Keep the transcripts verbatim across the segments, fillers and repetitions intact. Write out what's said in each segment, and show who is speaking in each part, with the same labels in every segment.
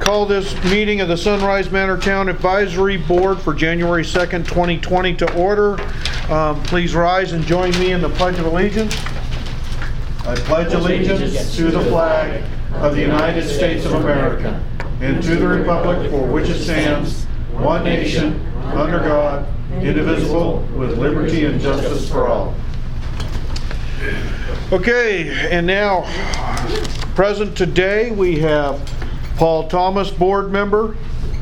Speaker 1: call this meeting of the Sunrise Manor Town Advisory Board for January second, twenty twenty to order. Um, please rise and join me in the Pledge of Allegiance. I pledge allegiance to the flag of the United States of America and to the republic for which it stands, one nation, under God, indivisible, with liberty and justice for all. Okay, and now, present today we have Paul Thomas, board member,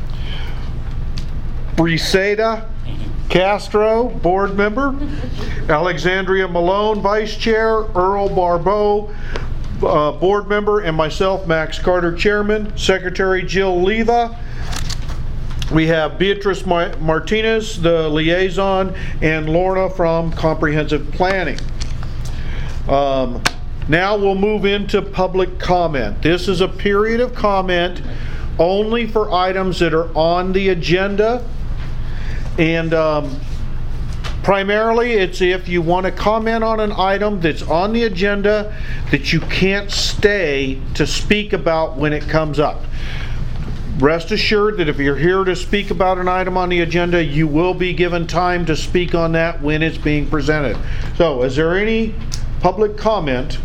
Speaker 1: Briseda Castro, board member, Alexandria Malone, vice chair, Earl Barbeau, uh, board member, and myself, Max Carter, chairman, secretary Jill Leva. We have Beatrice Martinez, the liaison, and Lorna from Comprehensive Planning. Um, now we'll move into public comment. This is a period of comment only for items that are on the agenda, and um, primarily it's if you want to comment on an item that's on the agenda that you can't stay to speak about when it comes up. Rest assured that if you're here to speak about an item on the agenda, you will be given time to speak on that when it's being presented. So, is there any public comment?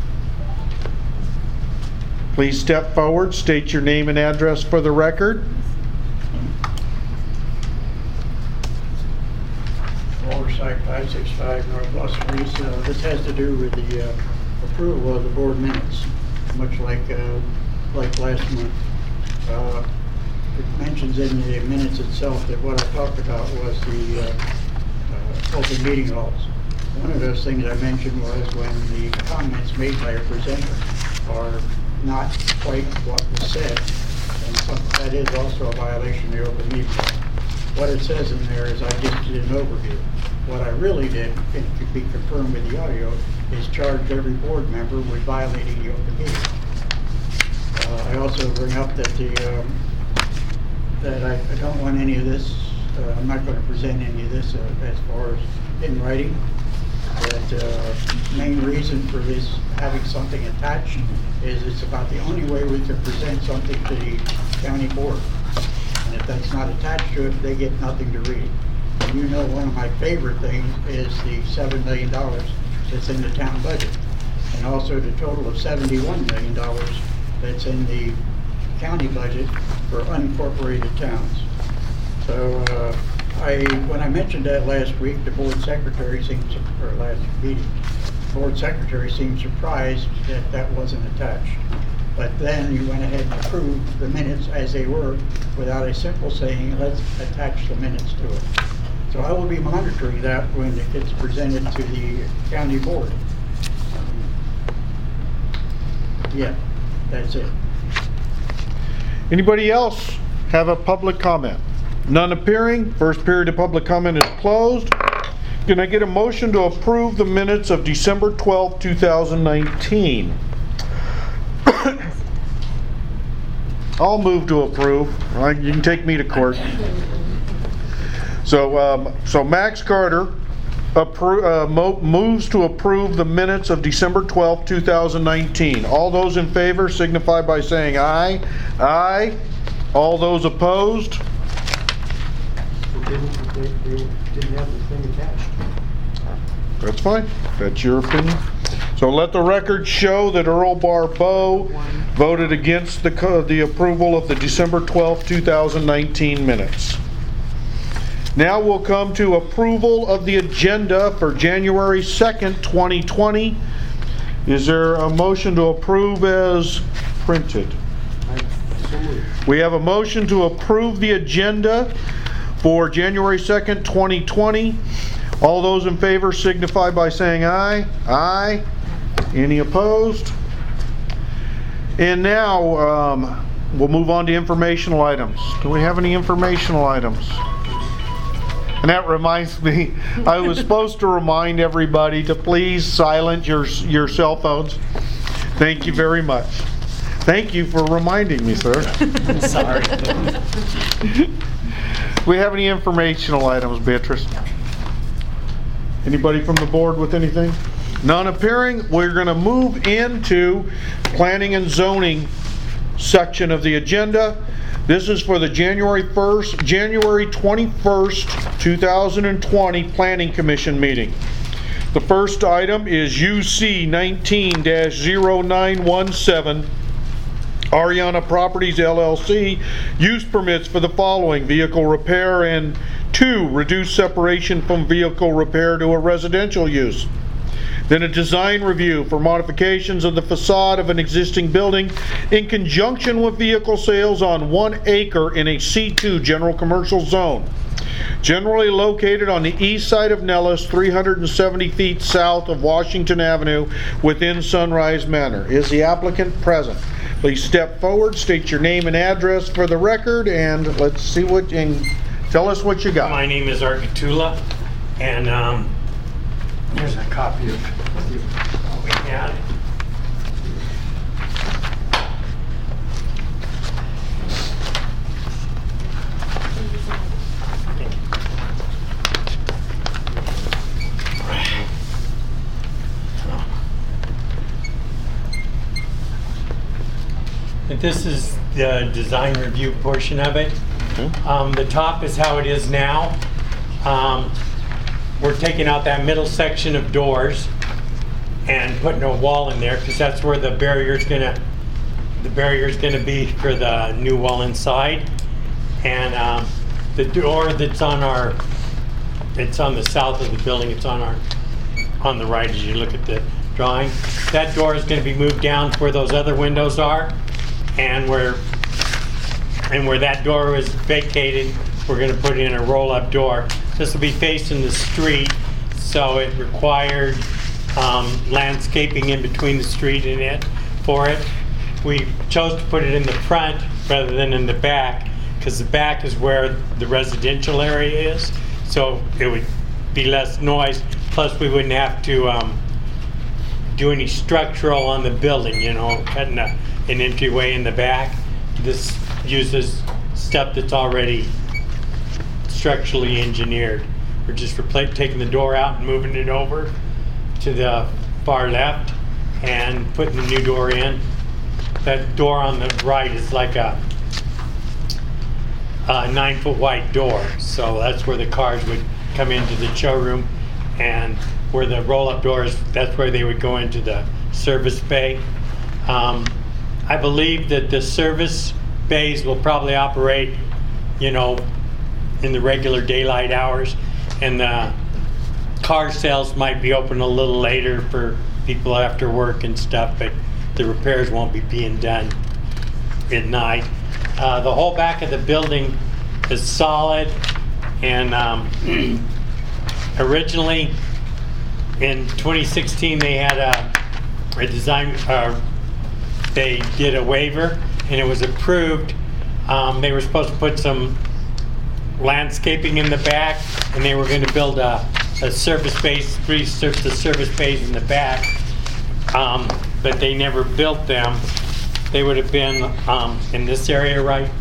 Speaker 1: Please step forward, state your name and address for the record.
Speaker 2: Oversight five sixty-five North Los Feliz. Uh, this has to do with the uh, approval of the board minutes, much like uh, like last month. Uh, it mentions in the minutes itself that what I talked about was the uh, uh, open meeting laws. One of those things I mentioned was when the comments made by a presenter are not quite what was said, and some, that is also a violation of the open meeting law. What it says in there is I just did an overview. What I really did, and it could be confirmed with the audio, is charge every board member with violating the open meeting. Uh, I also bring up that the um, that I, I don't want any of this. Uh, I'm not going to present any of this uh, as far as in writing. That uh, main reason for this having something attached is it's about the only way we can present something to the county board. And if that's not attached to it, they get nothing to read. And you know, one of my favorite things is the seven million dollars that's in the town budget, and also the total of seventy-one million dollars that's in the county budget for unincorporated towns. So uh, I, when I mentioned that last week, the board secretary seemed, or last meeting, the board secretary seemed surprised that that wasn't attached. But then you went ahead and approved the minutes as they were without a simple saying, let's attach the minutes to it. So I will be monitoring that when it gets presented to the county board. Um, yeah, that's it.
Speaker 1: Anybody else have a public comment? None appearing. First period of public comment is closed. Can I get a motion to approve the minutes of December twelfth, two thousand nineteen? I'll move to approve. Right, you can take me to court. So, um, so Max Carter appro- uh, mo- moves to approve the minutes of December twelfth, two thousand nineteen. All those in favor signify by saying aye. Aye. All those opposed?
Speaker 3: They didn't, they, they didn't have the thing attached.
Speaker 1: That's fine. That's your opinion. So let the record show that Earl Barbeau voted against the co- the approval of the December twelfth, two thousand nineteen minutes. Now we'll come to approval of the agenda for January second, twenty twenty. Is there a motion to approve as printed? We have a motion to approve the agenda for January second, twenty twenty. All those in favor signify by saying aye. Aye. Any opposed? And now um, we'll move on to informational items. Do we have any informational items? And that reminds me, I was supposed to remind everybody to please silence your your cell phones. Thank you very much. Thank you for reminding me, sir.
Speaker 4: Sorry.
Speaker 1: We have any informational items, Beatrice? Anybody from the board with anything? None appearing. We're going to move into planning and zoning section of the agenda. This is for the January first, January twenty-first, two thousand twenty Planning Commission meeting. The first item is U C nineteen dash zero nine one seven, Ariana Properties L L C, use permits for the following: vehicle repair, and two, reduce separation from vehicle repair to a residential use. Then a design review for modifications of the facade of an existing building in conjunction with vehicle sales on one acre in a C two general commercial zone, generally located on the east side of Nellis, three hundred seventy feet south of Washington Avenue, within Sunrise Manor. Is the applicant present? Please step forward, state your name and address for the record, and let's see what, and tell us what you got.
Speaker 4: My name is Art Gatula, and um, here's a copy of what we had. This is the design review portion of it. Um, the top is how it is now. Um, we're taking out that middle section of doors and putting a wall in there, because that's where the barrier's gonna the barrier's gonna be for the new wall inside. And um, the door that's on our it's on the south of the building. It's on our on the right as you look at the drawing. That door is going to be moved down to where those other windows are. And where and where that door is vacated, we're going to put in a roll-up door. This will be facing the street, so it required um, landscaping in between the street and it for it. We chose to put it in the front rather than in the back, because the back is where the residential area is, so it would be less noise. Plus, we wouldn't have to um, do any structural on the building, you know, cutting a an entryway in the back. This uses stuff that's already structurally engineered. We're just repla- taking the door out and moving it over to the far left and putting the new door in. That door on the right is like a, a nine foot wide door, so that's where the cars would come into the showroom, and where the roll-up doors, that's where they would go into the service bay. Um, I believe that the service bays will probably operate, you know, in the regular daylight hours, and the car sales might be open a little later for people after work and stuff, but the repairs won't be being done at night. Uh, the whole back of the building is solid, and um, originally in twenty sixteen they had a, a design, uh, they did a waiver and it was approved. Um, they were supposed to put some landscaping in the back, and they were going to build a, a service base, three sur the service bays in the back, um, but they never built them. They would have been um, in this area, right?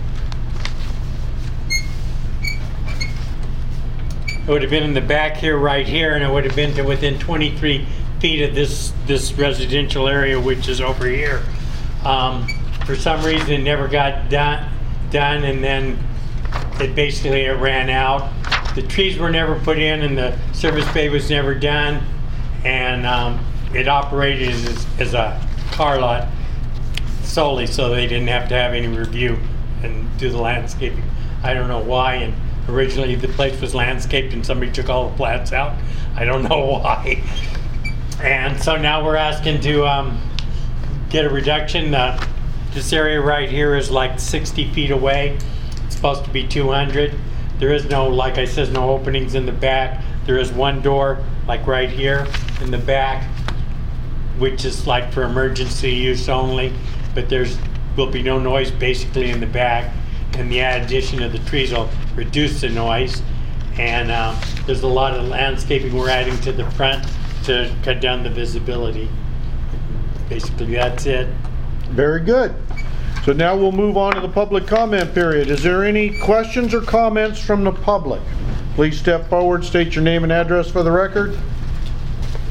Speaker 4: It would have been in the back here, right here, and it would have been to within twenty-three feet of this this residential area, which is over here. Um, for some reason, it never got done, done, and then it basically it ran out. The trees were never put in, and the service bay was never done, and um, it operated as, as a car lot solely, so they didn't have to have any review and do the landscaping. I don't know why, and originally the place was landscaped and somebody took all the plants out. I don't know why. And so now we're asking to um, get a reduction. Uh, this area right here is like sixty feet away. It's supposed to be two hundred. There is no, like I said, no openings in the back. There is one door, like right here in the back, which is like for emergency use only, but there's will be no noise basically in the back, and the addition of the trees will reduce the noise. And um, there's a lot of landscaping we're adding to the front to cut down the visibility. Basically, that's it.
Speaker 1: Very good. So now we'll move on to the public comment period. Is there any questions or comments from the public? Please step forward, state your name and address for the record.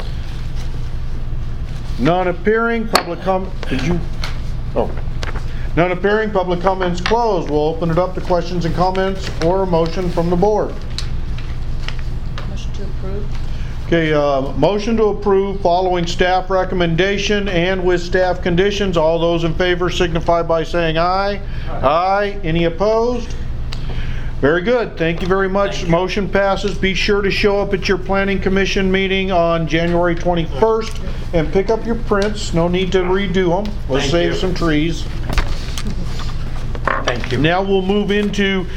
Speaker 1: None appearing. Public comment. Did you? Oh. None appearing, public comments closed. We'll open it up to questions and comments or a motion from the board.
Speaker 5: Motion to approve.
Speaker 1: Okay, uh, motion to approve following staff recommendation and with staff conditions. All those in favor signify by saying aye. Aye. Any opposed? Very good. Thank you very much.
Speaker 4: Thank you.
Speaker 1: Motion passes. Be sure to show up at your planning commission meeting on January twenty-first and pick up your prints. No need to redo them. Let's
Speaker 4: Thank
Speaker 1: save
Speaker 4: you.
Speaker 1: some trees.
Speaker 4: Thank you.
Speaker 1: Now we'll move into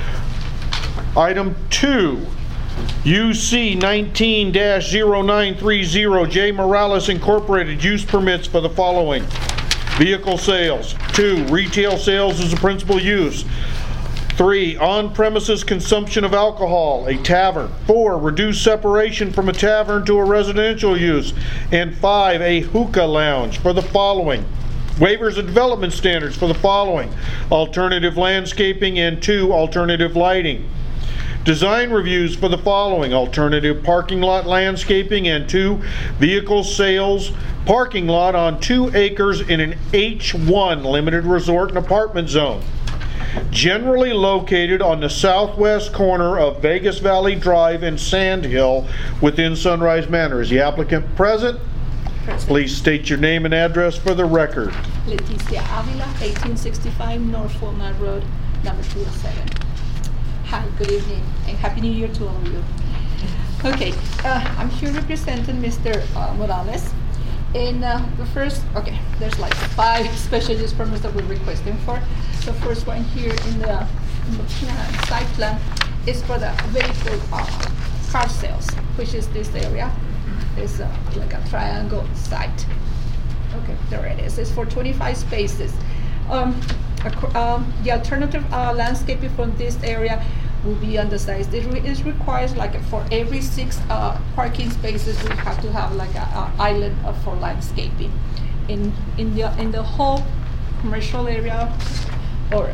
Speaker 1: item two. U C nineteen dash zero nine three zero, J. Morales Incorporated, use permits for the following. Vehicle sales. Two, retail sales as a principal use. Three, on-premises consumption of alcohol, a tavern. Four, reduced separation from a tavern to a residential use. And five, a hookah lounge for the following. Waivers of development standards for the following. Alternative landscaping and two, alternative lighting. Design reviews for the following. Alternative parking lot landscaping and two, vehicle sales parking lot on two acres in an H one limited resort and apartment zone. Generally located on the southwest corner of Vegas Valley Drive and Sand Hill within Sunrise Manor. Is the applicant present?
Speaker 5: Present.
Speaker 1: Please state your name and address for the record.
Speaker 5: Leticia Avila, eighteen sixty-five North Walnut Road, number two oh seven. Hi, good evening, and Happy New Year to all of you. Okay, uh, I'm here representing Mister Uh, Morales. And uh, the first, okay, there's like five special use permits that we're requesting for. The first one here in the, in the plan, site plan is for the vehicle uh, car sales, which is this area. It's uh, like a triangle site. Okay, there it is. It's for twenty-five spaces. Um, ac- um, the alternative uh, landscaping from this area will be on the sides. It, re- it requires like for every six uh, parking spaces, we have to have like a, a island uh, for landscaping. In in the in the whole commercial area, or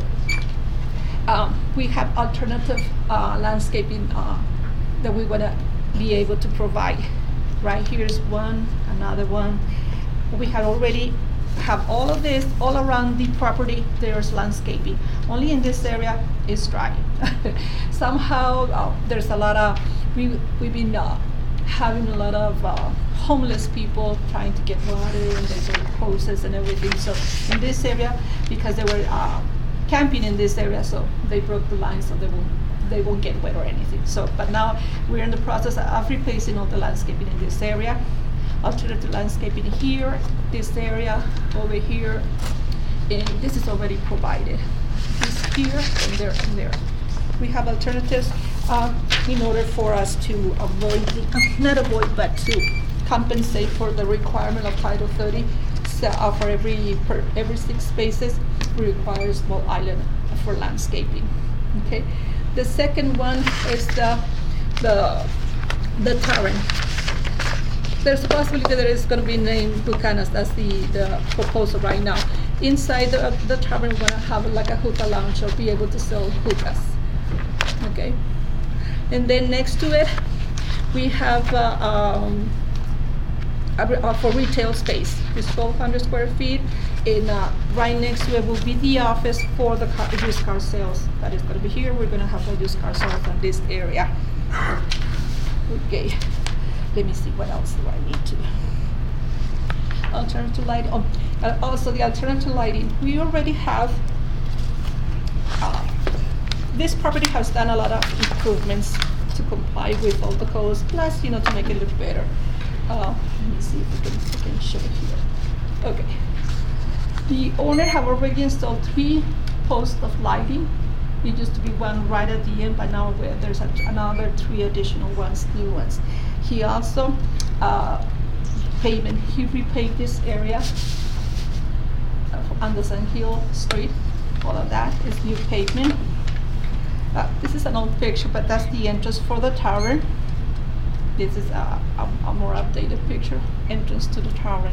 Speaker 5: um, we have alternative uh, landscaping uh, that we want to be able to provide. Right here's one, another one. We have already have all of this all around the property. There's landscaping. Only in this area is dry. Somehow uh, there's a lot of we we've been uh, having a lot of uh, homeless people trying to get water, and there's hoses and everything. So in this area, because they were uh, camping in this area, so they broke the line, so they won't they won't get wet or anything. So, but now we're in the process of replacing all the landscaping in this area. Alternative landscaping here, this area, over here, and this is already provided. This here and there and there. We have alternatives uh, in order for us to avoid, the, uh, not avoid, but to compensate for the requirement of Title thirty. So uh, for every per every six spaces, we require a small island for landscaping. Okay. The second one is the the the tavern. There's a possibility that it's going to be named Bucanas. That's the, the proposal right now. Inside the, the tavern, we're going to have like a hookah lounge or be able to sell hookahs. Okay. And then next to it, we have uh, um, a, uh, for retail space. It's twelve hundred square feet. And uh, right next to it will be the office for the car, used car sales. That is going to be here. We're going to have the used car sales in this area. Okay. Let me see what else do I need to. Alternative lighting. Oh, uh, also the alternative lighting. We already have. Uh, this property has done a lot of improvements to comply with all the codes, plus you know to make it look better. Uh, let me see if we can, we can show it here. Okay. The owner have already installed three posts of lighting. It used to be one right at the end, but now there's a, another three additional ones, new ones. He also uh, pavement. He repaved this area on the Sand Hill Street. All of that is new pavement. Uh, this is an old picture, but that's the entrance for the tavern. This is a, a, a more updated picture. Entrance to the tavern.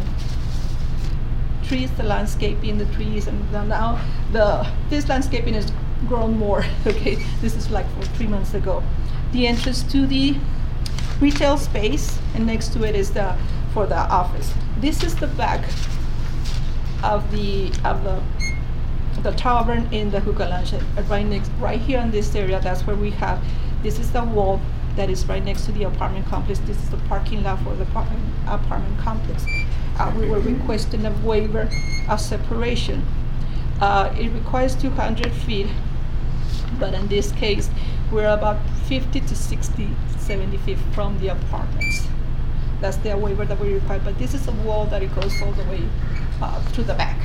Speaker 5: Trees, the landscaping, the trees, and the, now the this landscaping has grown more. Okay, this is like for three months ago. The entrance to the retail space, and next to it is the for the office. This is the back of the of the the tavern and the hookah lounge, uh, right next, right here in this area, that's where we have, this is the wall that is right next to the apartment complex. This is the parking lot for the apartment, apartment complex. Uh, we were requesting a waiver of separation. Uh, it requires two hundred feet, but in this case, we're about fifty to sixty, seventy feet from the apartments. That's the waiver that we require, but this is a wall that it goes all the way uh, to the back.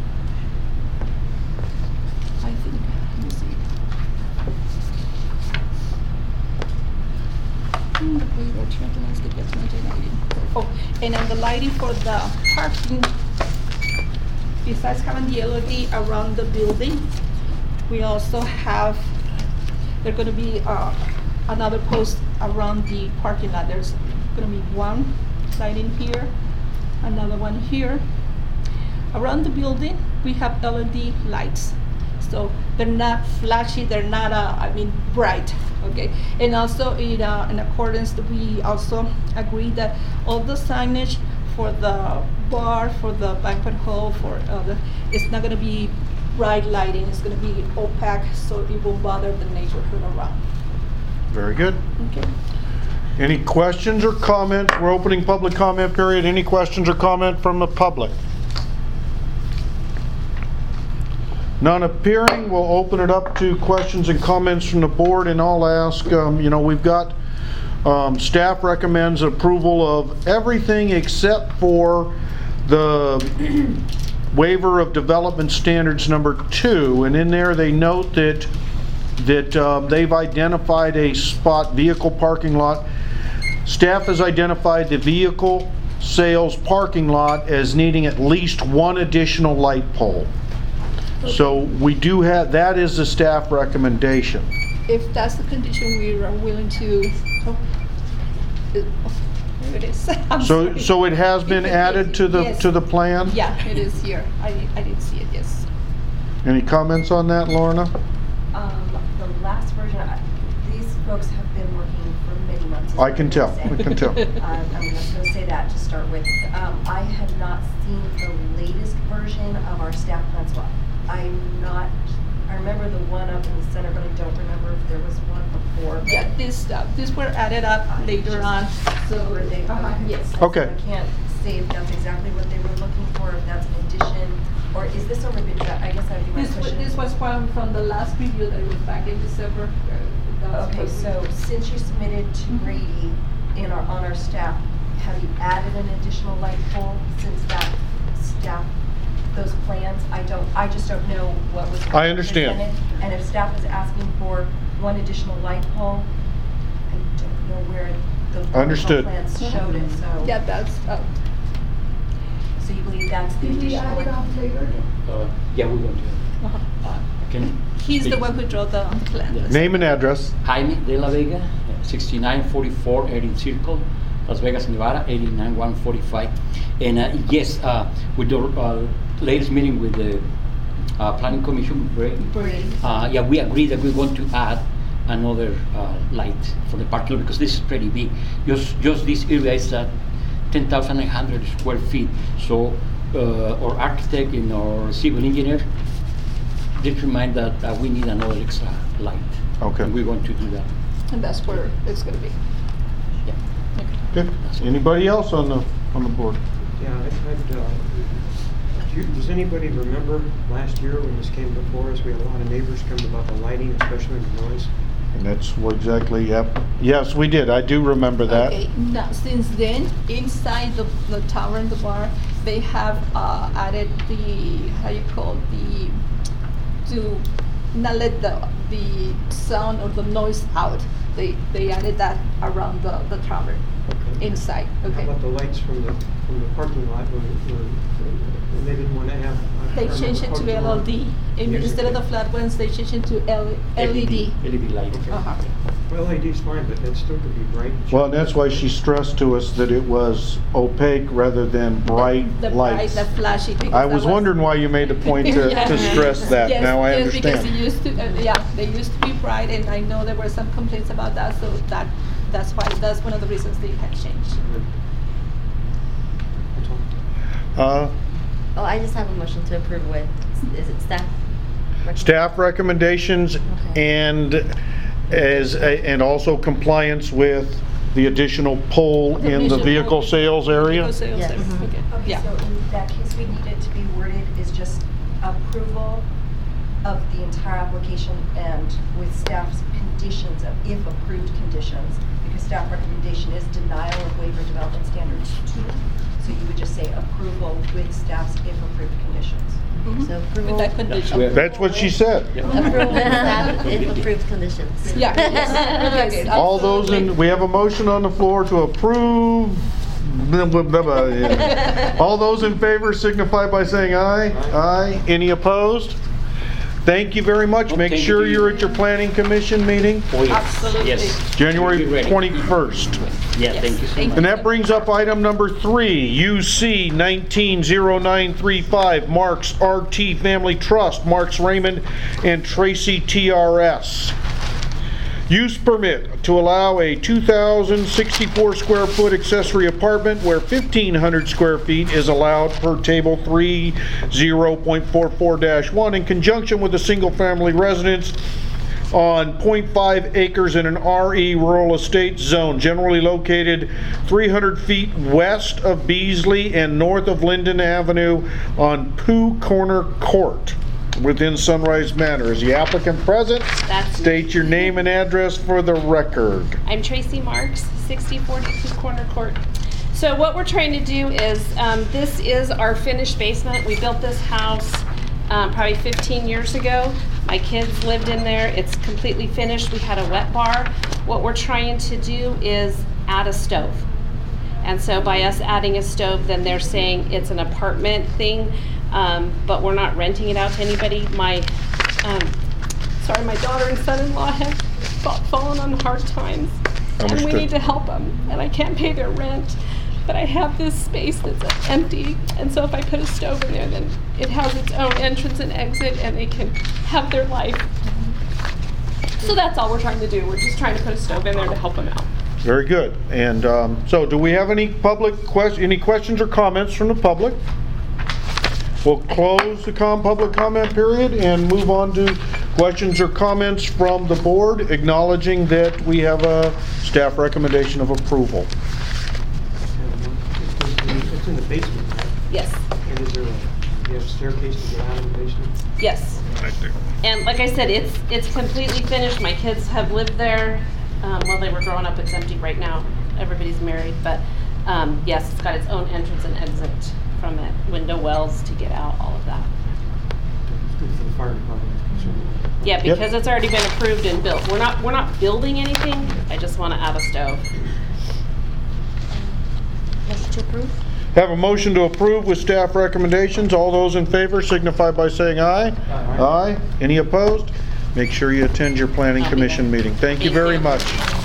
Speaker 5: I think, let me see. Hmm, the waiver, turn the landscape, that's not the lighting. Oh, and then the lighting for the parking, besides having the L E D around the building, we also have, there's gonna be uh, another post around the parking lot. There's gonna be one lighting here, another one here. Around the building, we have L E D lights. So they're not flashy, they're not, uh, I mean, bright, okay? And also in, uh, in accordance, we also agree that all the signage for the bar, for the banquet hall, for uh, the, it's not gonna be bright lighting, it's gonna be opaque, so it won't bother the neighborhood around.
Speaker 1: Very good.
Speaker 5: Okay.
Speaker 1: Any questions or comments? We're opening public comment period. Any questions or comment from the public? None appearing. We'll open it up to questions and comments from the board, and I'll ask, um, you know, we've got um, staff recommends approval of everything except for the waiver of development standards number two, and in there they note that that um, they've identified a spot vehicle parking lot. Staff has identified the vehicle sales parking lot as needing at least one additional light pole. So we do have, that is the staff recommendation.
Speaker 5: If that's the condition, we are willing to, oh, it- oh, there it is. I'm
Speaker 1: So,
Speaker 5: sorry.
Speaker 1: so it has been added to the,
Speaker 5: Yes.
Speaker 1: to the plan?
Speaker 5: Yeah, it is here. I, I didn't see it, yes.
Speaker 1: Any comments on that, Lorna?
Speaker 6: Um, the last version, I- these folks have been working for many months. is
Speaker 1: I
Speaker 6: what
Speaker 1: can
Speaker 6: I'm
Speaker 1: tell,
Speaker 6: gonna
Speaker 1: I
Speaker 6: say.
Speaker 1: can tell.
Speaker 6: Um, I'm just gonna say that to start with. Um, I have not seen the latest version of our staff plan, so I'm not, I remember the one up in the center, but I don't remember if there was one before. but
Speaker 5: Yeah, this, uh, this were added up
Speaker 6: I
Speaker 5: later
Speaker 6: just-
Speaker 5: on.
Speaker 6: So were they,
Speaker 5: Uh-huh,
Speaker 6: okay.
Speaker 5: yes.
Speaker 6: So
Speaker 1: Okay.
Speaker 6: I can't say if that's exactly what they were looking for, if that's an addition, or is this a revision? I guess that would be my
Speaker 5: This, wa-
Speaker 6: question.
Speaker 5: this was from, from the last review that it was back in December. uh, that's
Speaker 6: Okay,
Speaker 5: what we-
Speaker 6: so since you submitted to
Speaker 5: Mhm.
Speaker 6: Grady in our, on our staff, have you added an additional light pole since that staff, those plans? I don't, I just don't know what was.
Speaker 1: I understand.
Speaker 6: presented. And if staff is asking for one additional light pole, I don't know where the original
Speaker 1: Understood.
Speaker 6: plans showed it, so.
Speaker 5: Yeah, that's, uh,
Speaker 6: So you believe that's the
Speaker 5: did we
Speaker 6: additional
Speaker 5: add it
Speaker 6: light?
Speaker 5: up later?
Speaker 7: Uh, Yeah, we're going to.
Speaker 5: Uh-huh. Uh,
Speaker 7: Can
Speaker 5: He's the
Speaker 7: speak?
Speaker 5: one who drew the plan.
Speaker 7: Yes.
Speaker 1: Name and address.
Speaker 7: Jaime de la Vega, sixty-nine forty-four Erin Circle, Las Vegas, Nevada, eighty-nine one forty-five. And uh, yes, uh, with the uh, latest meeting with the uh, Planning Commission, Greg,
Speaker 5: Brady.
Speaker 7: uh, yeah, we agreed that we want to add another uh, light for the parking lot because this is pretty big. Just just this area is uh, ten thousand nine hundred square feet. So uh, our architect and our civil engineer determined that uh, we need another extra light.
Speaker 1: Okay.
Speaker 7: And we want to do that.
Speaker 5: And that's where it's gonna be.
Speaker 7: Yeah.
Speaker 1: Okay. Anybody else on the, on the board?
Speaker 3: Yeah, I'd, I'd, uh, do you- does anybody remember last year when this came before us, we had a lot of neighbors come about the lighting, especially the noise?
Speaker 1: And that's what exactly, yep. Yes, we did. I do remember that.
Speaker 5: Okay, now, since then, inside the, the tower and the bar, they have, uh, added the, how you call, the, to not let the, the sound or the noise out. They, they added that around the, the tower,
Speaker 3: Okay.
Speaker 5: inside,
Speaker 3: How
Speaker 5: okay?
Speaker 3: about the lights from the, from the parking lot, were, were, and they didn't want to have. I
Speaker 5: They
Speaker 3: remember
Speaker 5: changed it to
Speaker 3: parking
Speaker 5: L E
Speaker 3: lot
Speaker 5: D. And
Speaker 3: music.
Speaker 5: instead of the flat ones, they changed it to L- LED.
Speaker 7: L E D light.
Speaker 3: Okay.
Speaker 5: Uh-huh.
Speaker 3: Well, L E D's fine, but that still could be bright.
Speaker 1: Well, and that's why she stressed to us that it was opaque rather than bright
Speaker 5: The bright,
Speaker 1: lights.
Speaker 5: the flashy. because
Speaker 1: I
Speaker 5: that
Speaker 1: was wondering why you made a point to,
Speaker 5: Yeah.
Speaker 1: to stress that.
Speaker 5: Yes,
Speaker 1: Now I
Speaker 5: yes, because it
Speaker 1: understand.
Speaker 5: used to, uh, yeah, they used to be bright, and I know there were some complaints about that, so that, that's why, that's one of the reasons they had changed.
Speaker 3: That's all.
Speaker 1: Uh,
Speaker 8: Oh, I just have a motion to approve with, is it staff?
Speaker 1: staff recommendations and as, a- and also compliance with the additional pole in the vehicle sales area?
Speaker 5: Vehicle sales
Speaker 6: Yes.
Speaker 5: area, okay.
Speaker 6: Okay,
Speaker 5: Yeah.
Speaker 6: so in that case, we need it to be worded is just approval of the entire application and with staff's conditions of if approved conditions, because staff recommendation is denial of waiver development standards two. So you would just say approval with staff's if approved conditions.
Speaker 5: Mhm.
Speaker 8: So
Speaker 5: With
Speaker 8: approval.
Speaker 5: that condition.
Speaker 7: Yeah.
Speaker 1: That's what she said.
Speaker 8: Approval with staff if approved conditions.
Speaker 5: Yeah, yes, yes,
Speaker 1: All those in,
Speaker 5: absolutely.
Speaker 1: we have a motion on the floor to approve. Blah, blah, blah, blah, yeah. All those in favor signify by saying aye. Aye. Any opposed? Thank you very much.
Speaker 7: Well,
Speaker 1: Make
Speaker 7: thank
Speaker 1: sure
Speaker 7: you.
Speaker 1: you're at your planning commission meeting,
Speaker 7: Oh, yes.
Speaker 5: Absolutely.
Speaker 7: Yes.
Speaker 1: January
Speaker 7: Be ready.
Speaker 1: twenty-first.
Speaker 7: Yeah,
Speaker 5: Yes,
Speaker 7: thank you so
Speaker 5: thank
Speaker 7: much.
Speaker 1: And that brings up item number three, U C nineteen oh nine thirty-five, Marks R T Family Trust, Marks Raymond and Tracy T R S. Use permit to allow a two thousand sixty-four square foot accessory apartment where fifteen hundred square feet is allowed per table three zero point four four dash one in conjunction with a single family residence on zero point five acres in an R E rural estate zone generally located three hundred feet west of Beasley and north of Linden Avenue on Pooh Corner Court within Sunrise Manor. Is the applicant present?
Speaker 9: That's me.
Speaker 1: State your name and address for the record.
Speaker 9: I'm Tracy Marks, sixty forty-two Corner Court. So what we're trying to do is, um, this is our finished basement. We built this house um, probably fifteen years ago. My kids lived in there. It's completely finished. We had a wet bar. What we're trying to do is add a stove. And so by us adding a stove, then they're saying it's an apartment thing, um, but we're not renting it out to anybody. My, um, sorry, my daughter and son-in-law have fa- fallen on hard times. And we
Speaker 1: Understood.
Speaker 9: need to help them, and I can't pay their rent. But I have this space that's empty, and so if I put a stove in there, then it has its own entrance and exit, and they can have their life. So that's all we're trying to do. We're just trying to put a stove in there to help them out.
Speaker 1: Very good. And um, so do we have any public question, any questions or comments from the public? We'll close the com public comment period and move on to questions or comments from the board, acknowledging that we have a staff recommendation of approval.
Speaker 3: It's in the basement, right?
Speaker 9: Yes,
Speaker 3: And is there a, you have a staircase to get out of the basement?
Speaker 9: yes. And like I said, it's it's completely finished. My kids have lived there um, while they were growing up. It's empty right now. Everybody's married, but um, yes, it's got its own entrance and exit from it. Window wells to get out, all of that.
Speaker 3: It's good for the fire department. it's concerned.
Speaker 9: Yeah,
Speaker 1: Yep.
Speaker 9: because it's already been approved and built. We're not we're not building anything. I just want to add a stove.
Speaker 8: Motion to approve?
Speaker 1: Have a motion to approve with staff recommendations. All those in favor signify by saying aye.
Speaker 3: Aye.
Speaker 1: Aye. Any opposed? Make sure you attend your planning
Speaker 9: I'll be
Speaker 1: commission
Speaker 9: there.
Speaker 1: meeting. Thank you
Speaker 9: Thank
Speaker 1: very
Speaker 9: you.
Speaker 1: much.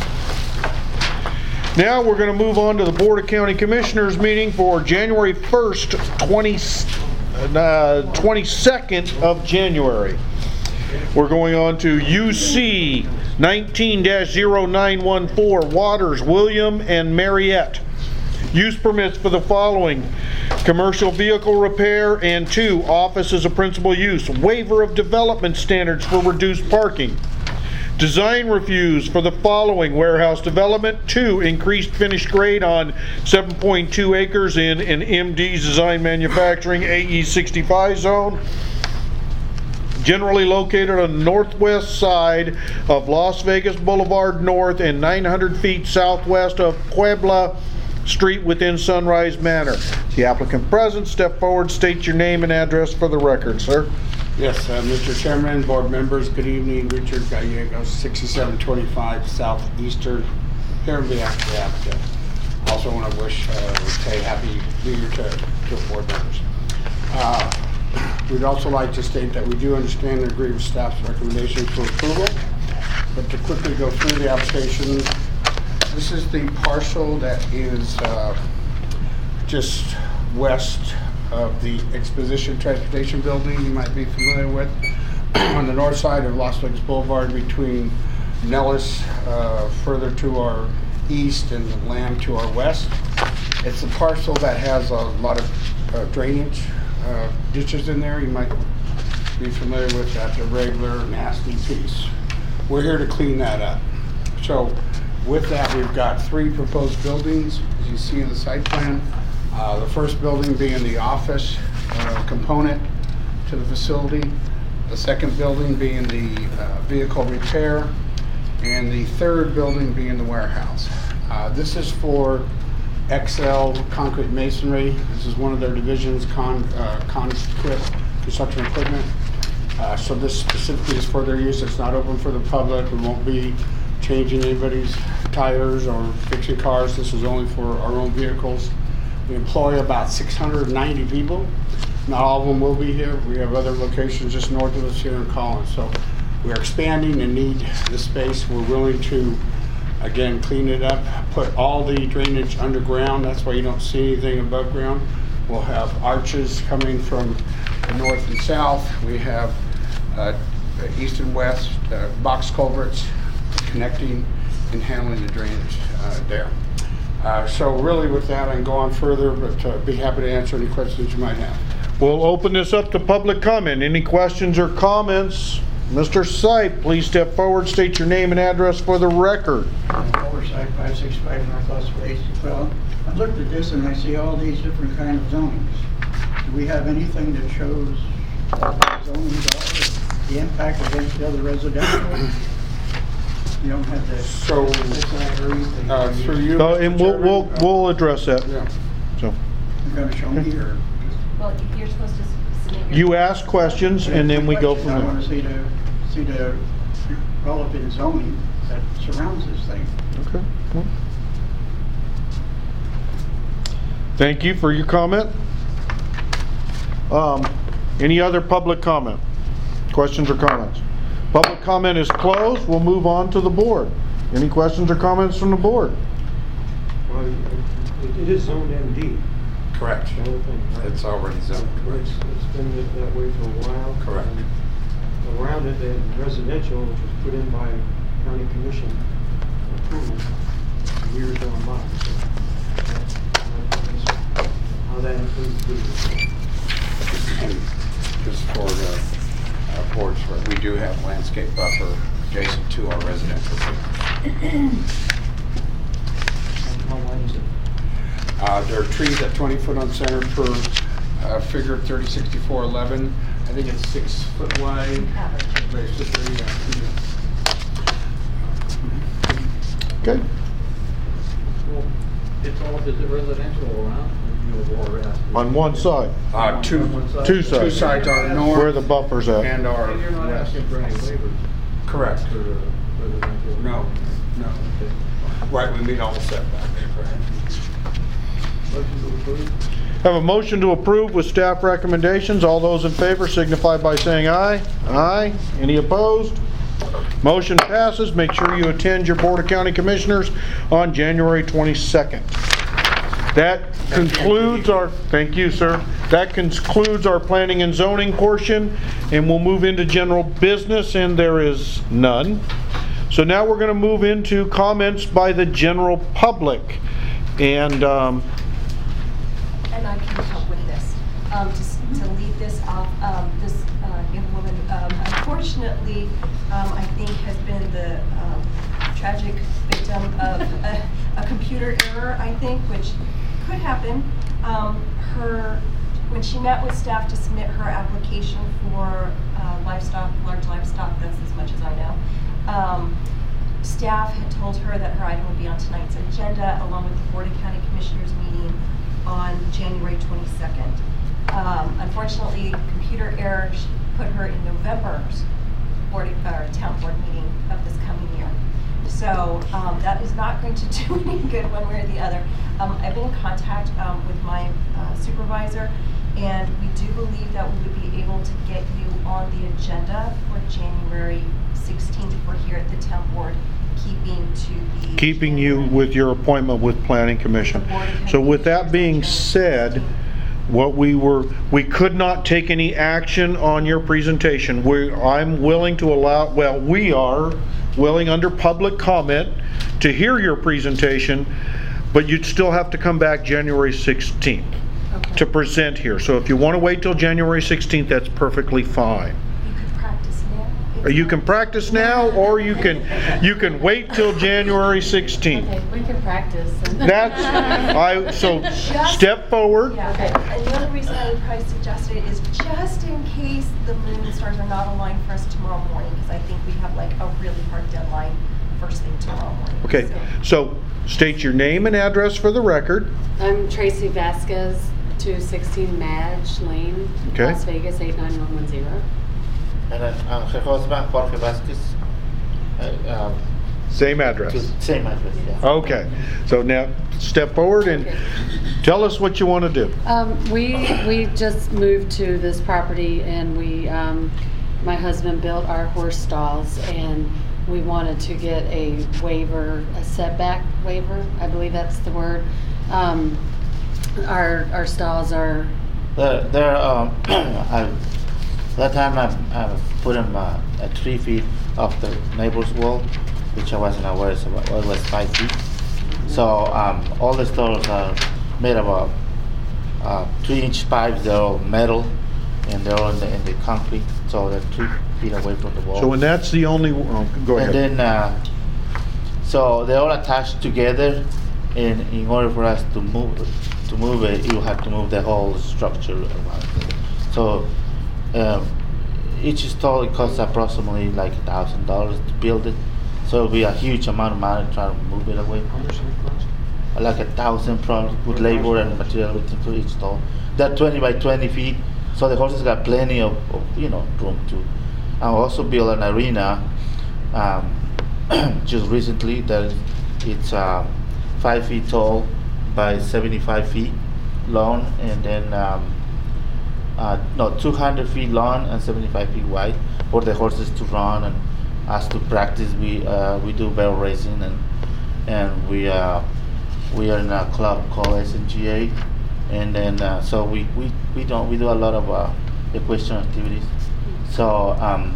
Speaker 1: Now we're going to move on to the Board of County Commissioners meeting for January first, twenty, uh, twenty-second of January. We're going on to U C nineteen dash oh nine one four, Waters, William, and Mariette. Use permits for the following: commercial vehicle repair, and two, office as a principal use. Waiver of development standards for reduced parking. Design reviews for the following: warehouse development, two, increased finished grade on seven point two acres in an M D's Design Manufacturing A E sixty-five zone, generally located on the northwest side of Las Vegas Boulevard North and nine hundred feet southwest of Puebla Street within Sunrise Manor. The applicant present, step forward, state your name and address for the record, sir.
Speaker 10: Yes, uh, Mister Chairman, board members, good evening. Richard Gallegos, sixty-seven twenty-five Southeastern, here on behalf of the applicant. Also want to wish, uh, say happy New Year to, to board members. Uh, we'd also like to state that we do understand and agree with staff's recommendations for approval, but to quickly go through the application, this is the parcel that is uh, just west of the Exposition Transportation Building you might be familiar with, on the north side of Las Vegas Boulevard between Nellis uh, further to our east and Lamb to our west. It's a parcel that has a lot of uh, drainage uh, ditches in there. You might be familiar with, that's a regular nasty piece. We're here to clean that up. So with that, we've got three proposed buildings, as you see in the site plan. Uh, the first building being the office uh, component to the facility. The second building being the uh, vehicle repair. And the third building being the warehouse. Uh, this is for X L Concrete Masonry. This is one of their divisions, con, uh, Concrete Construction Equipment. Uh, so this specifically is for their use. It's not open for the public. We won't be changing anybody's tires or fixing cars. This is only for our own vehicles. We employ about six hundred ninety people. Not all of them will be here. We have other locations just north of us here in Collins. So we're expanding and need the space. We're willing to, again, clean it up, put all the drainage underground. That's why you don't see anything above ground. We'll have arches coming from the north and south. We have uh, east and west uh, box culverts connecting and handling the drainage uh, there. Uh, so really with that, I can go on further, but uh, be happy to answer any questions you might have.
Speaker 1: We'll open this up to public comment. Any questions or comments? Mister Sipe, please step forward, state your name and address for the record.
Speaker 2: Oversight five sixty-five Northwest Place. Well, I looked at this and I see all these different kind of zonings. Do we have anything that shows what the zonings are, the impact against the other residential? You don't have the
Speaker 10: So, uh, through you,
Speaker 1: Uh, and we'll, we'll,
Speaker 10: Chairman, uh,
Speaker 1: we'll address that.
Speaker 10: yeah.
Speaker 1: So,
Speaker 2: You're going to show me or?
Speaker 6: Well, you're supposed to submit your.
Speaker 1: you ask questions and then we go from
Speaker 2: I want
Speaker 1: there.
Speaker 2: to see the, see the relevant zoning that surrounds this thing.
Speaker 1: Okay. Well. Thank you for your comment. Um, any other public comment? Questions or comments? Public comment is closed. We'll move on to the board. Any questions or comments from the board?
Speaker 3: Well, it- it is zoned M D.
Speaker 10: Correct.
Speaker 3: The whole thing, right?
Speaker 10: It's already zoned.
Speaker 3: It's, it's been that- that way for a while.
Speaker 10: Correct.
Speaker 3: And around it, they had residential, which was put in by county commission approval years gone by. So that- that's how that includes the.
Speaker 10: And just for the uh, boards, where we do have landscape buffer adjacent to our residential.
Speaker 3: How wide is it?
Speaker 10: Uh, there are trees at twenty foot on center per uh, figure thirty sixty-four eleven. I think it's six foot wide. Basically, yeah.
Speaker 1: Okay.
Speaker 11: Well, it's all, is it residential around? You know, or ask-
Speaker 1: On one side.
Speaker 10: Uh, two,
Speaker 11: On one side?
Speaker 1: Two
Speaker 10: two
Speaker 1: sides.
Speaker 10: sides are north.
Speaker 1: Where the buffer's at.
Speaker 10: And our
Speaker 11: And you're not
Speaker 10: west.
Speaker 11: asking for any waivers?
Speaker 10: Correct.
Speaker 11: For the residential?
Speaker 10: No, no.
Speaker 11: Okay.
Speaker 10: Right, we meet all the setbacks.
Speaker 11: Motion to approve?
Speaker 1: Have a motion to approve with staff recommendations. All those in favor signify by saying aye. Aye. Any opposed? Motion passes. Make sure you attend your Board of County Commissioners on January twenty-second. That concludes our, thank you, sir. That concludes our planning and zoning portion, and we'll move into general business, and there is none. So now we're going to move into comments by the general public. And um,
Speaker 6: And I can help with this. Um, to, s- to lead this off, um, this, uh, young woman, um, unfortunately, um, I think has been the, um, tragic victim of a, a computer error, I think, which could happen. Um, her, when she met with staff to submit her application for, uh, livestock, large livestock, that's as much as I know. Um, staff had told her that her item would be on tonight's agenda, along with the Board of County Commissioners meeting on January twenty-second. Um, unfortunately, computer error sh- put her in November's board, or town board meeting of this coming year. So um, that is not going to do any good one way or the other. Um, I've been in contact um, with my uh, supervisor, and we do believe that we would be able to get you on the agenda for January sixteenth. We're here at the town board, keeping to the
Speaker 1: keeping you with your appointment with Planning Commission. So with that being said, what we were, we could not take any action on your presentation. We, I'm willing to allow, well, we are willing under public comment to hear your presentation, but you'd still have to come back January sixteenth
Speaker 6: Okay.
Speaker 1: to present here. So if you want to wait till January sixteenth, that's perfectly fine. Or you can practice now, or you can, you can wait till January sixteenth.
Speaker 12: Okay, we can practice.
Speaker 1: That's, I, so step forward.
Speaker 6: Yeah, and the other reason I would probably suggest it is just in case the moon and stars are not aligned for us tomorrow morning, because I think we have like a really hard deadline first thing tomorrow morning.
Speaker 1: Okay, so state your name and address for the record.
Speaker 12: I'm Tracy Vasquez, two sixteen Madge Lane,
Speaker 1: Okay.
Speaker 12: Las Vegas, eight nine one one zero.
Speaker 13: And then uh, her husband, Jorge Vasquez. Uh, um,
Speaker 1: Same address.
Speaker 13: Same address, yeah.
Speaker 1: Okay, so now step forward and tell us what you want to do.
Speaker 12: Um, we, we just moved to this property and we, um, my husband built our horse stalls and we wanted to get a waiver, a setback waiver, I believe that's the word. Um, our, our stalls are,
Speaker 13: There, there. Um, I, that time I, I put him uh, at three feet off the neighbor's wall, which I wasn't aware of. It was five feet. So um, all the stalls are made of uh, uh, three-inch pipes. They're all metal, and they're all in the, in the concrete. So they're three feet away from the wall.
Speaker 1: So when that's the only, oh, go ahead.
Speaker 13: And then, uh, so they're all attached together, and in order for us to move to move it, you have to move the whole structure around it. So um, each stall it costs approximately like a thousand dollars to build it. So it'll be a huge amount of money trying to move it away.
Speaker 3: How much does it cost?
Speaker 13: Like a thousand probably with labor and material everything for each stall. They're twenty by twenty feet, so the horses got plenty of, of you know room to. I also built an arena um, just recently that it's uh, five feet tall by seventy-five feet long, and then um, uh, no two hundred feet long and seventy-five feet wide for the horses to run and us to practice. We uh, we do barrel racing and and we uh, we are in a club called S N G A, and then uh, so we, we, we don't we do a lot of uh, equestrian activities. So um,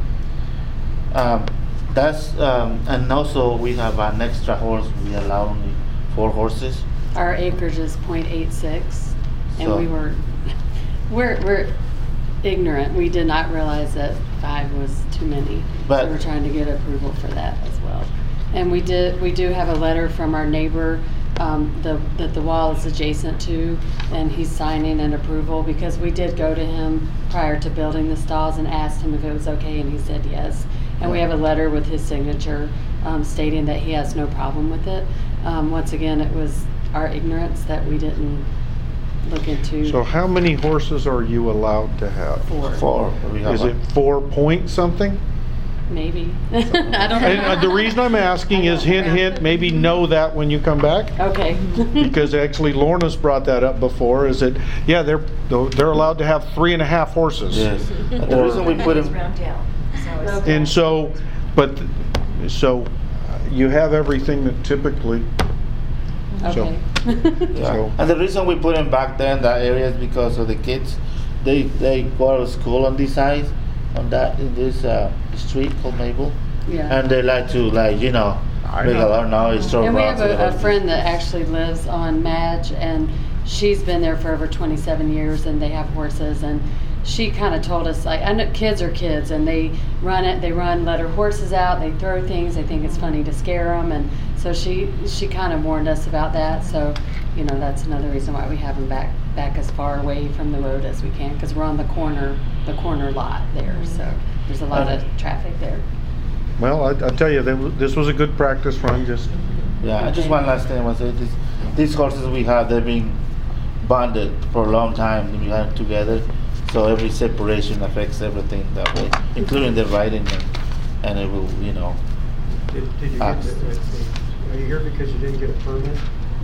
Speaker 13: um, that's um, and also we have an extra horse. We allow only four horses.
Speaker 12: our acreage is point eight six, and
Speaker 13: So-
Speaker 12: we were, we're, we're ignorant. We did not realize that five was too many.
Speaker 13: But-
Speaker 12: So we're trying to get approval for that as well. And we did, we do have a letter from our neighbor, um, the, that the wall is adjacent to, and he's signing an approval, because we did go to him prior to building the stalls and asked him if it was okay, and he said yes. And we have a letter with his signature, um, stating that he has no problem with it. Um, once again, it was our ignorance that we didn't look into.
Speaker 1: So how many horses are you allowed to have?
Speaker 12: Four.
Speaker 13: Four. We have
Speaker 1: Is
Speaker 13: a-
Speaker 1: it four point something?
Speaker 12: Maybe. I don't know.
Speaker 1: And uh, the reason I'm asking is hint, hint, maybe know that when you come back.
Speaker 12: Okay.
Speaker 1: Because actually Lorna's brought that up before, is that, yeah, they're, they're allowed to have three and a half horses.
Speaker 13: Yes. And the reason we put
Speaker 6: It's
Speaker 13: him.
Speaker 6: round down, so it's.
Speaker 12: Okay.
Speaker 1: And so, but, so uh, you have everything that typically,
Speaker 12: Okay.
Speaker 13: Yeah.
Speaker 1: So-
Speaker 13: And the reason we put them back there in that area is because of the kids. They they go to school on this side, on that in this uh, street called Maple,
Speaker 12: Yeah.
Speaker 13: and they like to like you know
Speaker 1: I
Speaker 13: make
Speaker 1: know.
Speaker 13: a lot of noise, throw
Speaker 12: And we
Speaker 13: rocks.
Speaker 12: have
Speaker 13: at the
Speaker 12: a, a
Speaker 13: horses.
Speaker 12: friend that actually lives on Madge, and she's been there for over twenty-seven years, and they have horses, and she kind of told us, like, I know kids are kids, and they run it, they run, let her horses out, they throw things, they think it's funny to scare them, and so she, she kind of warned us about that, so, you know, that's another reason why we have them back, back as far away from the road as we can, because we're on the corner, the corner lot there, so there's a lot of traffic there.
Speaker 1: well, I, I tell you, that was- this was a good practice run, just,
Speaker 13: Yeah, just one last thing was that this, these horses we have, they've been bonded for a long time. We have them together, so every separation affects everything that way, including the riding, and, and it will, you know.
Speaker 3: Did, did you get,
Speaker 13: Ax-
Speaker 3: the- the- are you here because you didn't get a permit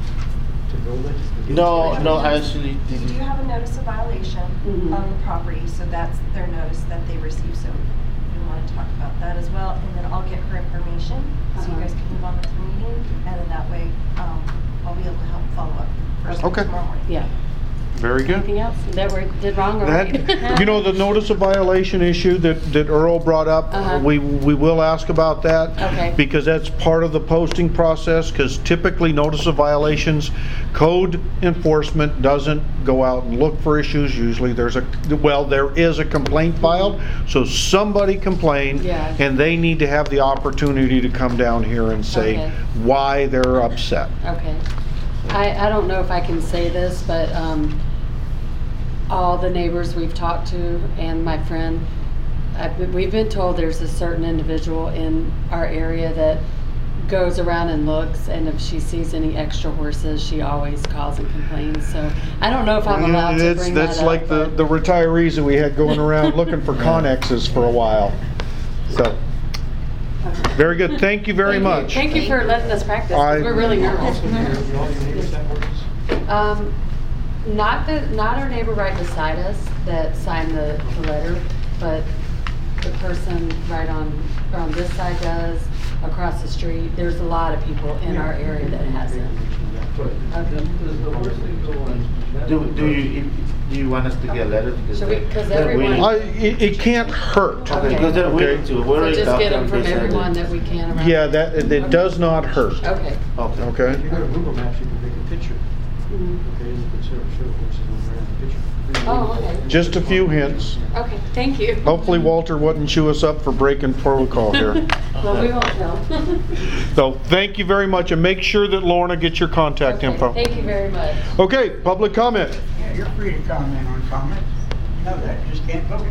Speaker 3: to build it?
Speaker 13: No, no, I actually
Speaker 6: You do
Speaker 13: didn't.
Speaker 6: have a notice of violation
Speaker 12: Mhm.
Speaker 6: on the property, so that's their notice that they received, so we want to talk about that as well, and then I'll get her information, so you
Speaker 12: Uh-huh.
Speaker 6: guys can move on with the meeting, and then that way, um, I'll be able to help follow up first thing
Speaker 1: Okay.
Speaker 6: tomorrow morning.
Speaker 12: Yeah.
Speaker 1: Very good.
Speaker 12: Anything else that we did wrong or right?
Speaker 1: That, you know, the notice of violation issue that, that Earl brought up,
Speaker 12: Uh-huh.
Speaker 1: we, we will ask about that.
Speaker 12: Okay.
Speaker 1: Because that's part of the posting process, because typically notice of violations, code enforcement doesn't go out and look for issues. Usually there's a, well, there is a complaint filed, so somebody complained,
Speaker 12: Yeah.
Speaker 1: and they need to have the opportunity to come down here and say
Speaker 12: Okay.
Speaker 1: why they're upset.
Speaker 12: Okay. I, I don't know if I can say this, but um, all the neighbors we've talked to and my friend, I've been, we've been told there's a certain individual in our area that goes around and looks, and if she sees any extra horses, she always calls and complains. So I don't know if I'm allowed to
Speaker 1: That's-
Speaker 12: bring that up.
Speaker 1: That's like the,
Speaker 12: but-
Speaker 1: the retirees that we had going around looking for Connexes for a while. So,
Speaker 12: Okay.
Speaker 1: very good. Thank you very
Speaker 12: Thank you.
Speaker 1: much.
Speaker 12: Thank you for letting us practice, 'cause
Speaker 1: I-
Speaker 12: we're really nervous.
Speaker 3: Also, do you- do all your neighbors have horses?
Speaker 12: Um, not the, not our neighbor right beside us that signed the, the letter, but the person right on, on this side does, across the street. There's a lot of people in our area that has it.
Speaker 11: But
Speaker 12: Okay.
Speaker 11: does the horse thing go on?
Speaker 13: Do, do you, do you want us to get letters? Because
Speaker 12: Should we-
Speaker 13: they're-
Speaker 12: 'cause
Speaker 13: they're
Speaker 12: everyone-
Speaker 13: waiting.
Speaker 1: I, it, it can't hurt.
Speaker 13: Okay, because they're waiting to, we
Speaker 12: So
Speaker 13: already
Speaker 12: just
Speaker 13: talked
Speaker 12: get them
Speaker 13: and
Speaker 12: from
Speaker 13: they said
Speaker 12: everyone
Speaker 13: that-
Speaker 12: that we can around.
Speaker 1: Yeah, that, it it does not hurt.
Speaker 12: Okay.
Speaker 13: Okay.
Speaker 1: Okay?
Speaker 3: If you go to Google Maps, you can take a picture,
Speaker 12: Mhm.
Speaker 3: okay, and you can show, show the horses around the picture.
Speaker 12: Oh, okay.
Speaker 1: Just a few hints.
Speaker 12: Okay, thank you.
Speaker 1: Hopefully Walter wouldn't chew us up for breaking protocol here.
Speaker 12: Well, we won't know.
Speaker 1: So, thank you very much, and make sure that Lorna gets your contact
Speaker 12: Okay,
Speaker 1: info.
Speaker 12: Thank you very much.
Speaker 1: Okay, public comment.
Speaker 2: Yeah, you're free to comment on comments. You know that, just can't vote.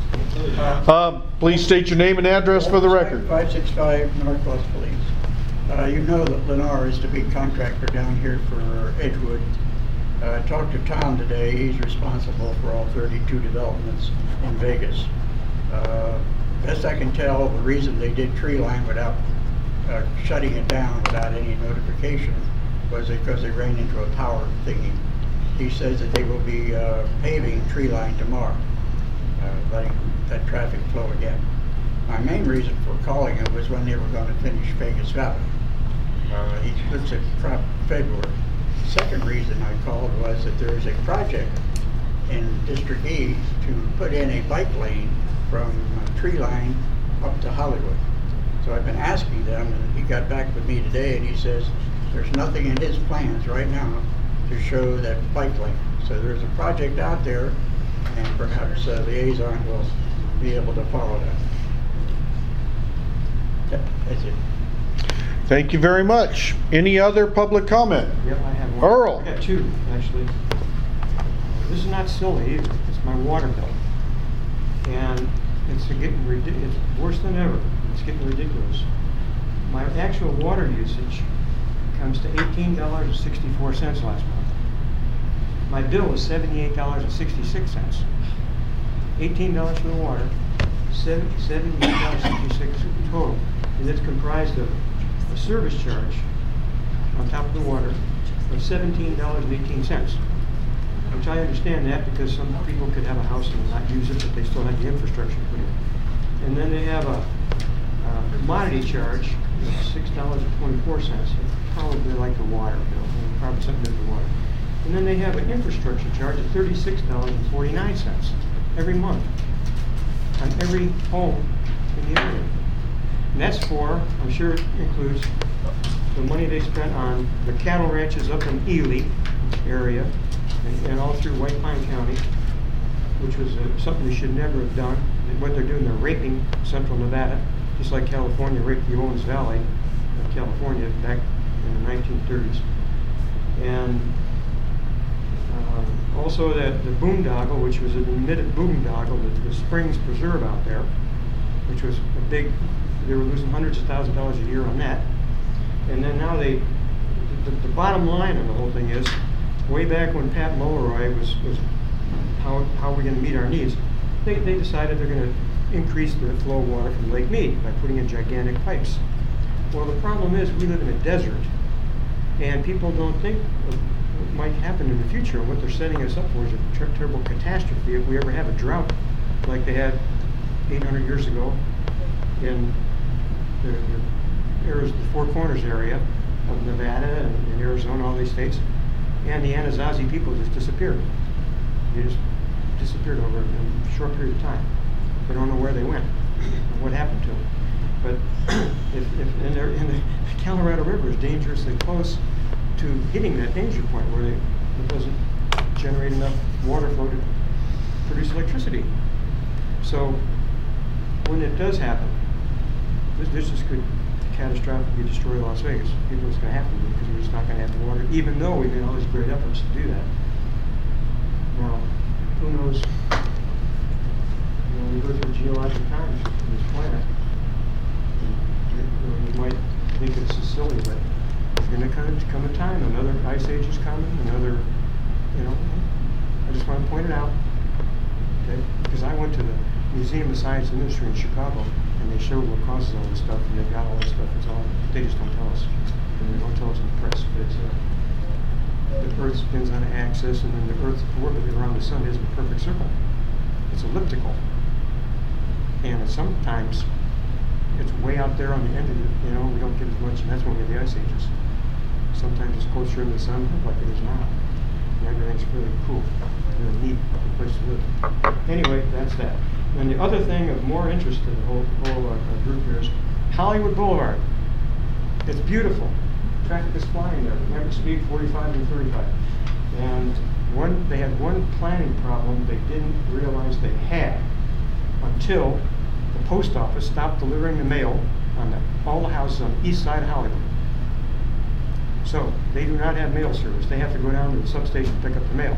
Speaker 2: Uh,
Speaker 1: Um, please state your name and address for the record.
Speaker 2: five sixty-five Northwest Police. Uh, you know that Lennar is the big contractor down here for Edgewood. Uh, I talked to Tom today. He's responsible for all thirty-two developments in Vegas. Uh, best I can tell, the reason they did tree line without uh, shutting it down without any notification was because they ran into a power thingy. He says that they will be uh, paving tree line tomorrow, uh, letting that traffic flow again. My main reason for calling him was when they were going to finish Vegas Valley. Uh, he looks at Prop February. Second reason I called was that there is a project in District E to put in a bike lane from uh, tree line up to Hollywood. So I've been asking them, and he got back with me today, and he says there's nothing in his plans right now to show that bike lane. So there's a project out there, and perhaps uh, Liaison will be able to follow that. That- That's it.
Speaker 1: Thank you very much. Any other public comment?
Speaker 3: Yep, I have one.
Speaker 1: Earl.
Speaker 3: I got two, actually. This is not silly either, it's my water bill. And it's getting ridiculous, it's worse than ever, it's getting ridiculous. My actual water usage comes to eighteen dollars and sixty-four cents last month. My bill was seventy-eight dollars and sixty-six cents. eighteen dollars for the water, seventy-eight dollars and sixty-six cents total. And it's comprised of a service charge on top of the water of seventeen dollars and eighteen cents. Which I understand that because some people could have a house and not use it, but they still have the infrastructure to put in. And then they have a, a commodity charge of six dollars and twenty-four cents. Probably like the water bill, probably something to do with the water. And then they have an infrastructure charge of thirty-six dollars and forty-nine cents every month on every home in the area. And that's for, I'm sure it includes the money they spent on the cattle ranches up in Ely area and, and all through White Pine County, which was uh, something they should never have done. And what they're doing, they're raping central Nevada, just like California raped the Owens Valley of California back in the nineteen thirties. And uh, also that the boondoggle, which was an admitted boondoggle, the, the Springs Preserve out there, which was a big, they were losing hundreds of thousands of dollars a year on that. And then now they, the, the bottom line of the whole thing is, way back when Pat Mulroy was, was how, how are we going to meet our needs, they, they decided they're going to increase the flow of water from Lake Mead by putting in gigantic pipes. Well, the problem is we live in a desert, and people don't think of what might happen in the future. And what they're setting us up for is a ter terrible catastrophe if we ever have a drought like they had eight hundred years ago in the, the, Arizona, the Four Corners area of Nevada and, and Arizona, all these states. And the Anasazi people just disappeared. They just disappeared over a short period of time. We don't know where they went, or what happened to them. But if, if and they're in the Colorado River is dangerously close to hitting that danger point where they, it doesn't generate enough water flow to produce electricity. So when it does happen, this, this is could catastrophically destroy Las Vegas. People, it's going to happen because we're just not going to have the water, even though we made all these great efforts to do that. Now, who knows? You know, we go through geologic times on this planet. You know, you might think it's silly, but there's going to come, come a time, another ice age is coming, another, you know, I just want to point it out, okay? Because I went to the Museum of Science and Industry in Chicago, and they showed what causes all this stuff, and they've got all this stuff, it's all, they just don't tell us. And they don't tell us in the press, but it's, uh, the Earth spins on an axis, and then the Earth's orbit around the sun isn't a perfect circle. It's elliptical. And it's sometimes, it's way out there on the end of it, you know, we don't get as much, and that's when we have the ice ages. Sometimes it's closer in the sun, like it is now. And everything's really cool, really neat place to live. Anyway, that's that. And the other thing of more interest to the whole, whole uh, uh, group here is Hollywood Boulevard. It's beautiful. Traffic is flying there. Average speed forty-five and thirty-five. And one, they had one planning problem they didn't realize they had until the post office stopped delivering the mail on the, all the houses on the east side of Hollywood. So they do not have mail service. They have to go down to the substation to pick up the mail.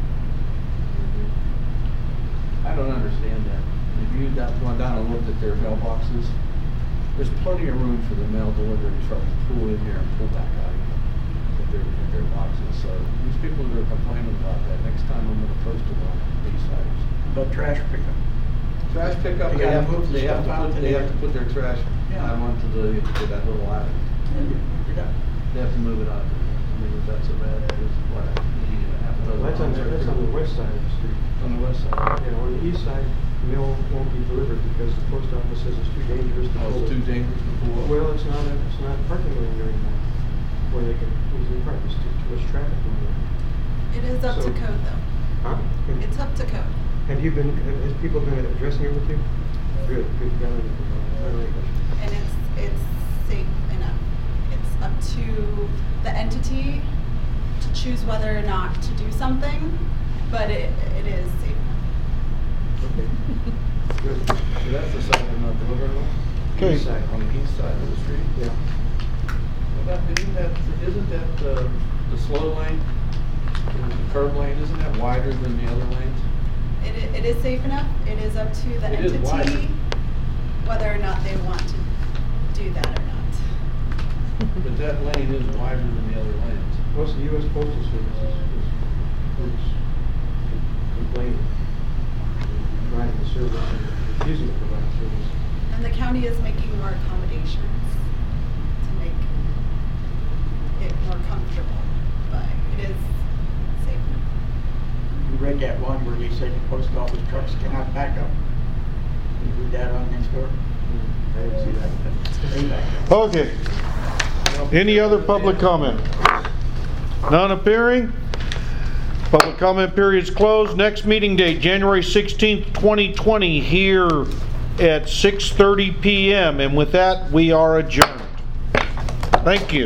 Speaker 11: I don't understand that. If you got- gone down and looked at their mailboxes, there's plenty of room for the mail delivery truck to pull in there and pull back out again with their, with their boxes. So these people that are complaining about that, next time I'm gonna post it on these sites.
Speaker 2: About trash pickup.
Speaker 11: Trash pickup,
Speaker 2: They
Speaker 11: they
Speaker 2: gotta
Speaker 11: have,
Speaker 2: move the
Speaker 11: they have to
Speaker 2: stuff out
Speaker 11: put, they
Speaker 2: today.
Speaker 11: have to put their trash
Speaker 2: Yeah.
Speaker 11: out onto the, to that little island. They have to move it out. I mean, if that's so bad, it's what, maybe a half a dozen.
Speaker 3: That's on, the- that's on the west side of the street.
Speaker 11: On the west side.
Speaker 3: You know, on the east side, mail won't be delivered because the post office says it's too dangerous to
Speaker 11: Oh,
Speaker 3: pull
Speaker 11: it's
Speaker 3: it.
Speaker 11: too dangerous to pull up.
Speaker 3: Well, it's not a, it's not a parking lane there anymore, where they can easily park, there's too, too much traffic in there.
Speaker 14: It is up to
Speaker 3: So-
Speaker 14: code though.
Speaker 3: Huh?
Speaker 14: It's up to code.
Speaker 3: Have you been, have- has people been addressing it with you? Good, good, got it. All right.
Speaker 14: And it's, it's safe enough. It's up to the entity to choose whether or not to do something, but it, it is safe enough.
Speaker 3: Okay. Good.
Speaker 11: So that's the side they're not delivering on?
Speaker 1: Okay.
Speaker 11: East side, on the east side of the street?
Speaker 3: Yeah.
Speaker 11: Well, that, isn't that, isn't that, uh, the slow lane, the curb lane, isn't that wider than the other lanes?
Speaker 14: It, i- it is safe enough. It is up to the
Speaker 11: It is wider.
Speaker 14: entity whether or not they want to do that or not.
Speaker 11: But that lane is wider than the other lanes.
Speaker 3: Most of the U S Postal Service is, is, is complaining, providing the service and refusing to provide service.
Speaker 14: And the county is making more accommodations to make it more comfortable, but it is safe enough.
Speaker 2: You read that one where they said the post office trucks cannot back up. You read that on next door?
Speaker 3: I didn't see that.
Speaker 2: They back up.
Speaker 1: Okay. Any other public comment? None appearing? Public comment period is closed. Next meeting date, January sixteenth, twenty twenty, here at six thirty p m And with that, we are adjourned. Thank you.